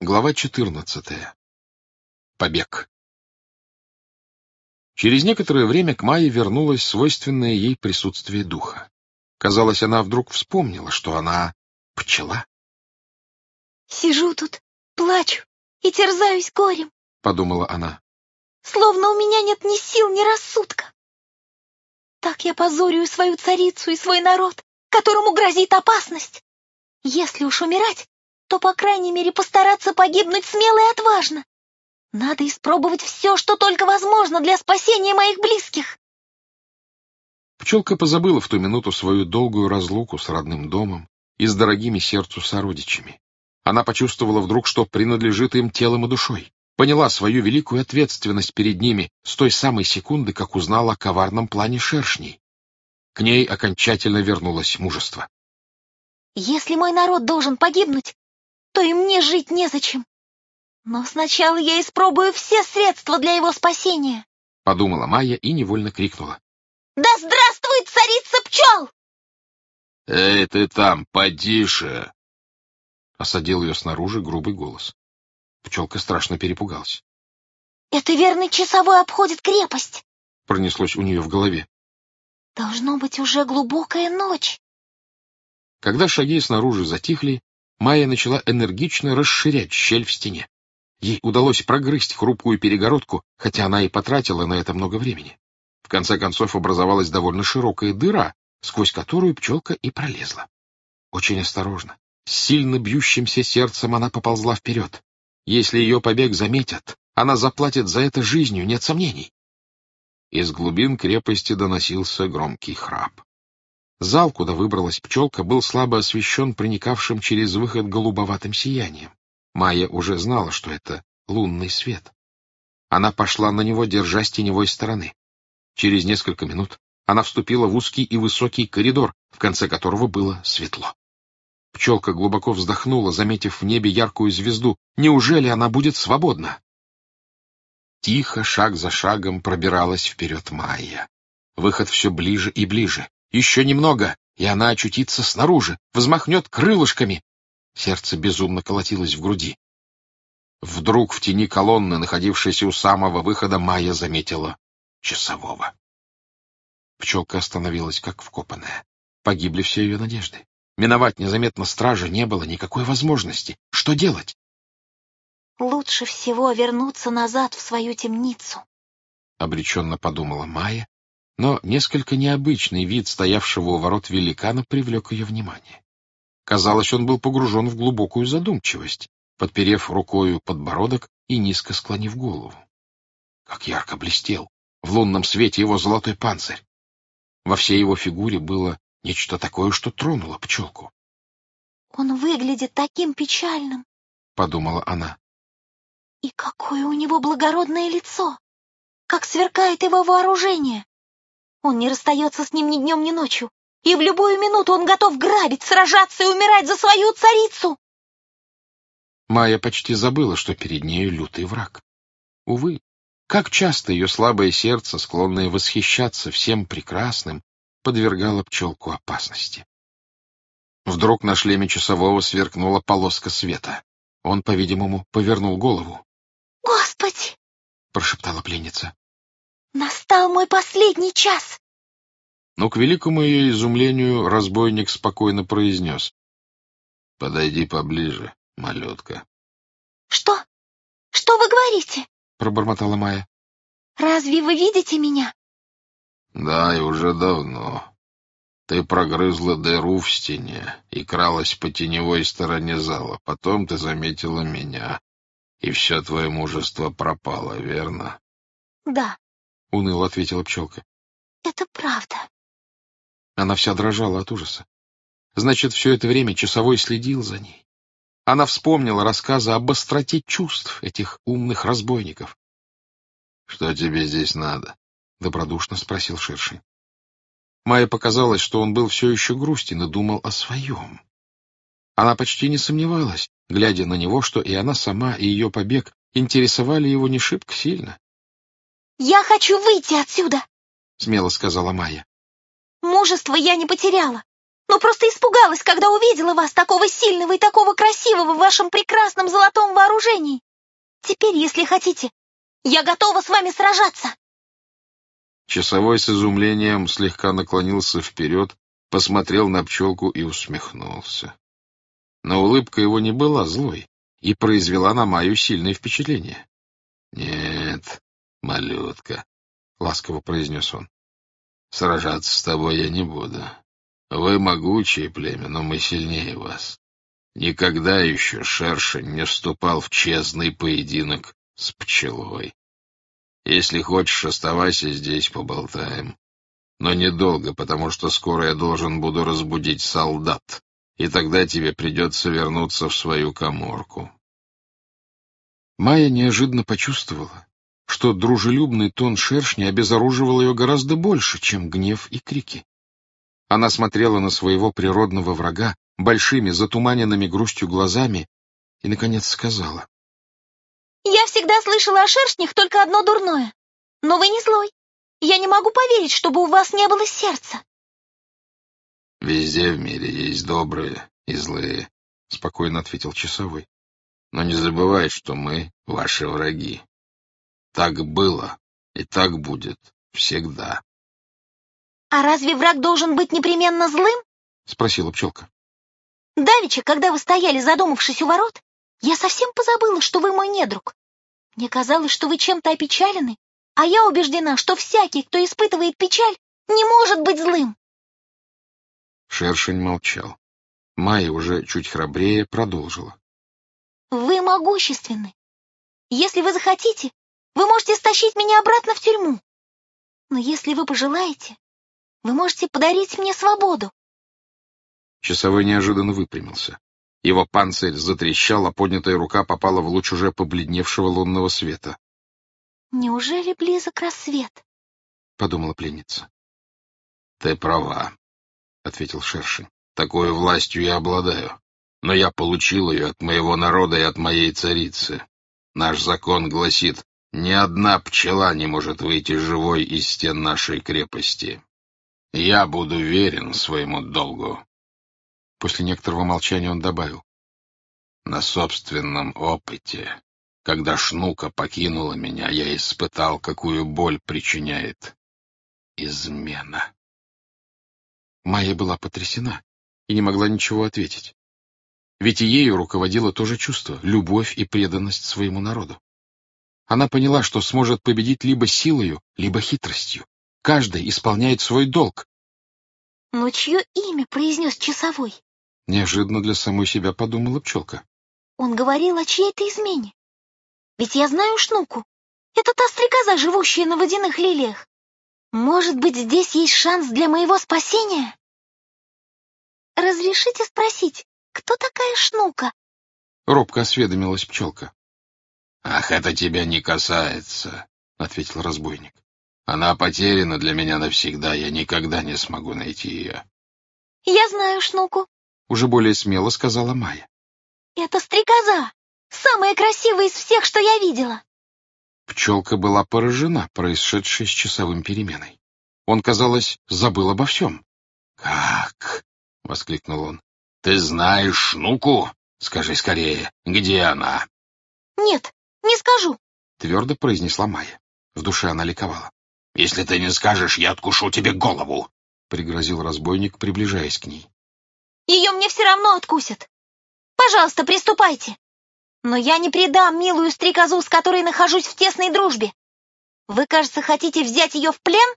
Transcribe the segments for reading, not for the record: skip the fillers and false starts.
Глава 14. Побег. Через некоторое время к Майе вернулось свойственное ей присутствие духа. Казалось, она вдруг вспомнила, что она пчела. «Сижу тут, плачу и терзаюсь горем», — подумала она. «Словно у меня нет ни сил, ни рассудка. Так я позорю свою царицу и свой народ, которому грозит опасность. Если уж умирать, то, по крайней мере, постараться погибнуть смело и отважно. Надо испробовать все, что только возможно для спасения моих близких». Пчелка позабыла в ту минуту свою долгую разлуку с родным домом и с дорогими сердцу сородичами. Она почувствовала вдруг, что принадлежит им телом и душой. Поняла свою великую ответственность перед ними с той самой секунды, как узнала о коварном плане шершней. К ней окончательно вернулось мужество. «Если мой народ должен погибнуть, то и мне жить незачем. Но сначала я испробую все средства для его спасения», — подумала Майя и невольно крикнула. «Да здравствует царица пчел!» «Эй, ты там, потише!» — осадил ее снаружи грубый голос. Пчелка страшно перепугалась. «Это верный часовой обходит крепость», — пронеслось у нее в голове. «Должно быть уже глубокая ночь». Когда шаги снаружи затихли, Майя начала энергично расширять щель в стене. Ей удалось прогрызть хрупкую перегородку, хотя она и потратила на это много времени. В конце концов образовалась довольно широкая дыра, сквозь которую пчелка и пролезла. Очень осторожно, с сильно бьющимся сердцем она поползла вперед. Если ее побег заметят, она заплатит за это жизнью, нет сомнений. Из глубин крепости доносился громкий храп. Зал, куда выбралась пчелка, был слабо освещен проникавшим через выход голубоватым сиянием. Майя уже знала, что это лунный свет. Она пошла на него, держась теневой стороны. Через несколько минут она вступила в узкий и высокий коридор, в конце которого было светло. Пчелка глубоко вздохнула, заметив в небе яркую звезду. Неужели она будет свободна? Тихо, шаг за шагом пробиралась вперед Майя. Выход все ближе и ближе. Еще немного, и она очутится снаружи, взмахнет крылышками. Сердце безумно колотилось в груди. Вдруг в тени колонны, находившейся у самого выхода, Майя заметила часового. Пчелка остановилась, как вкопанная. Погибли все ее надежды. Миновать незаметно стража не было никакой возможности. Что делать? «Лучше всего вернуться назад в свою темницу», — обреченно подумала Майя, но несколько необычный вид стоявшего у ворот великана привлек ее внимание. Казалось, он был погружен в глубокую задумчивость, подперев рукою подбородок и низко склонив голову. Как ярко блестел в лунном свете его золотой панцирь! Во всей его фигуре было нечто такое, что тронуло пчелку. «Он выглядит таким печальным», — подумала она. «И какое у него благородное лицо! Как сверкает его вооружение! Он не расстается с ним ни днем, ни ночью, и в любую минуту он готов грабить, сражаться и умирать за свою царицу!» Майя почти забыла, что перед нею лютый враг. Увы, как часто ее слабое сердце, склонное восхищаться всем прекрасным, подвергало пчелку опасности. Вдруг на шлеме часового сверкнула полоска света. Он, по-видимому, повернул голову. «Господи!» — прошептала пленница. «Настал мой последний час!» Но к великому ее изумлению разбойник спокойно произнес: — Подойди поближе, малютка. — Что? Что вы говорите? — пробормотала Майя. — Разве вы видите меня? — Да, и уже давно. Ты прогрызла дыру в стене и кралась по теневой стороне зала. Потом ты заметила меня, и все твое мужество пропало, верно? — Да, — уныло ответила пчелка. — это правда. Она вся дрожала от ужаса. Значит, все это время часовой следил за ней. Она вспомнила рассказы об остроте чувств этих умных разбойников. — Что тебе здесь надо? — добродушно спросил Шершень. Майе показалось, что он был все еще грустен и думал о своем. Она почти не сомневалась, глядя на него, что и она сама, и ее побег интересовали его не шибко сильно. — Я хочу выйти отсюда! — смело сказала Майя. — Мужество я не потеряла. но просто испугалась, когда увидела вас, такого сильного и такого красивого в вашем прекрасном золотом вооружении. Теперь, если хотите, я готова с вами сражаться. Часовой с изумлением слегка наклонился вперед, посмотрел на пчелку и усмехнулся. Но улыбка его не была злой и произвела на Майю сильное впечатление. — Нет, малютка, — ласково произнес он, — сражаться с тобой я не буду. Вы могучее племя, но мы сильнее вас. Никогда еще шершень не вступал в честный поединок с пчелой. Если хочешь, оставайся здесь, поболтаем. Но недолго, потому что скоро я должен буду разбудить солдат, и тогда тебе придется вернуться в свою каморку. Майя неожиданно почувствовала, что дружелюбный тон шершня обезоруживал ее гораздо больше, чем гнев и крики. Она смотрела на своего природного врага большими, затуманенными грустью глазами и, наконец, сказала: Я всегда слышала о шершнях только одно дурное. Но вы не злой. Я не могу поверить, чтобы у вас не было сердца. — Везде в мире есть добрые и злые, — спокойно ответил часовой. — Но не забывай, что мы ваши враги. Так было и так будет всегда. — А разве враг должен быть непременно злым? — спросила пчелка. — Давеча, когда вы стояли, задумавшись у ворот, я совсем позабыла, что вы мой недруг. Мне казалось, что вы чем-то опечалены, а я убеждена, что всякий, кто испытывает печаль, не может быть злым. Шершень молчал. Майя, уже чуть храбрее, продолжила. — Вы могущественны. Если вы захотите, вы можете стащить меня обратно в тюрьму. Но если вы пожелаете, вы можете подарить мне свободу. Часовой неожиданно выпрямился. Его панцирь затрещал, а поднятая рука попала в луч уже побледневшего лунного света. — Неужели близок рассвет? — подумала пленница. — Ты права, — ответил шершень. — Такой властью я обладаю. Но я получил ее от моего народа и от моей царицы. Наш закон гласит, ни одна пчела не может выйти живой из стен нашей крепости. Я буду верен своему долгу. После некоторого молчания он добавил: на собственном опыте, когда Шнука покинула меня, я испытал, какую боль причиняет измена. Майя была потрясена и не могла ничего ответить. Ведь и ею руководило то же чувство — любовь и преданность своему народу. Она поняла, что сможет победить либо силою, либо хитростью. Каждый исполняет свой долг. — Но чье имя произнес часовой? Неожиданно для самой себя подумала пчелка. Он говорил о чьей-то измене. Ведь я знаю Шнуку. Это та стрекоза, живущая на водяных лилиях. Может быть, здесь есть шанс для моего спасения? Разрешите спросить, кто такая Шнука? Робко осведомилась пчелка. — Ах, это тебя не касается, — ответил разбойник. — Она потеряна для меня навсегда, я никогда не смогу найти ее. — Я знаю Шнуку, — уже более смело сказала Майя. — это стрекоза, самая красивая из всех, что я видела. Пчелка была поражена происшедшей с часовым переменой. Он, казалось, забыл обо всем. — Как? — воскликнул он. — Ты знаешь Шнуку? Скажи скорее, где она? — Нет, не скажу, — твердо произнесла Майя. В душе она ликовала. — Если ты не скажешь, я откушу тебе голову! — пригрозил разбойник, приближаясь к ней. — Ее мне все равно откусят. Пожалуйста, приступайте. Но я не предам милую стрекозу, с которой нахожусь в тесной дружбе. Вы, кажется, хотите взять ее в плен?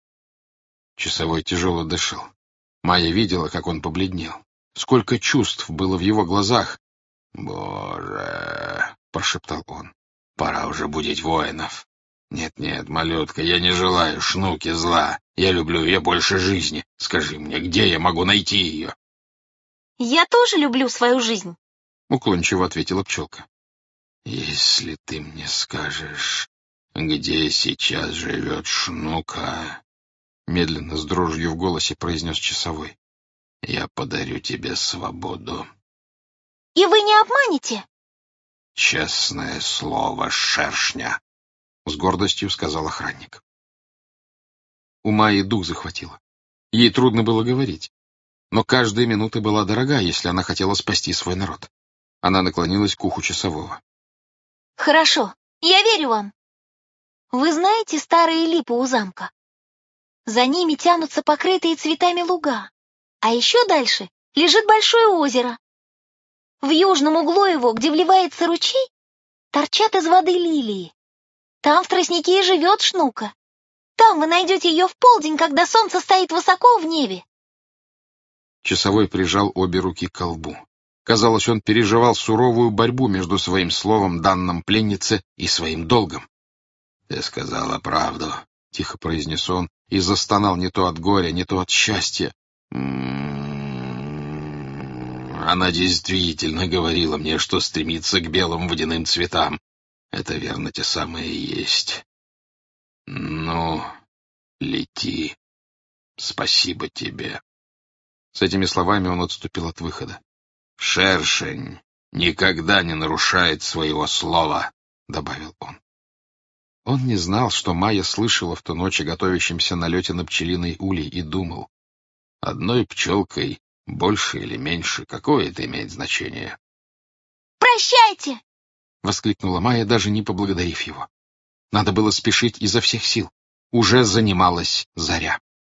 Часовой тяжело дышал. Майя видела, как он побледнел. Сколько чувств было в его глазах. — Боже! — прошептал он. — Пора уже будить воинов. Нет-нет, малютка, я не желаю Шнуке зла. Я люблю ее больше жизни. Скажи мне, где я могу найти ее? — Я тоже люблю свою жизнь, — уклончиво ответила пчелка. — Если ты мне скажешь, где сейчас живет Шнука, — медленно с дрожью в голосе произнес часовой, — я подарю тебе свободу. — И вы не обманете? — Честное слово шершня, — с гордостью сказал охранник. У Майи дух захватило. Ей трудно было говорить. Но каждая минута была дорога, если она хотела спасти свой народ. Она наклонилась к уху часового. Хорошо, я верю вам. Вы знаете старые липы у замка? За ними тянутся покрытые цветами луга, а еще дальше лежит большое озеро. В южном углу его, где вливается ручей, торчат из воды лилии. Там в тростнике и живет Шнука. Там вы найдете ее в полдень, когда солнце стоит высоко в небе. Часовой прижал обе руки к колбу. Казалось, он переживал суровую борьбу между своим словом, данным пленнице, и своим долгом. — Ты сказала правду, — тихо произнес он, и застонал не то от горя, не то от счастья. Она действительно говорила мне, что стремится к белым водяным цветам. Это верно те самые и есть. Ну, лети. Спасибо тебе. С этими словами он отступил от выхода. «Шершень никогда не нарушает своего слова», — добавил он. Он не знал, что Майя слышала в ту ночь о готовящемся налете на пчелиный улей и думал: одной пчелкой, больше или меньше, какое это имеет значение? «Прощайте!» — воскликнула Майя, даже не поблагодарив его. Надо было спешить изо всех сил. Уже занималась заря.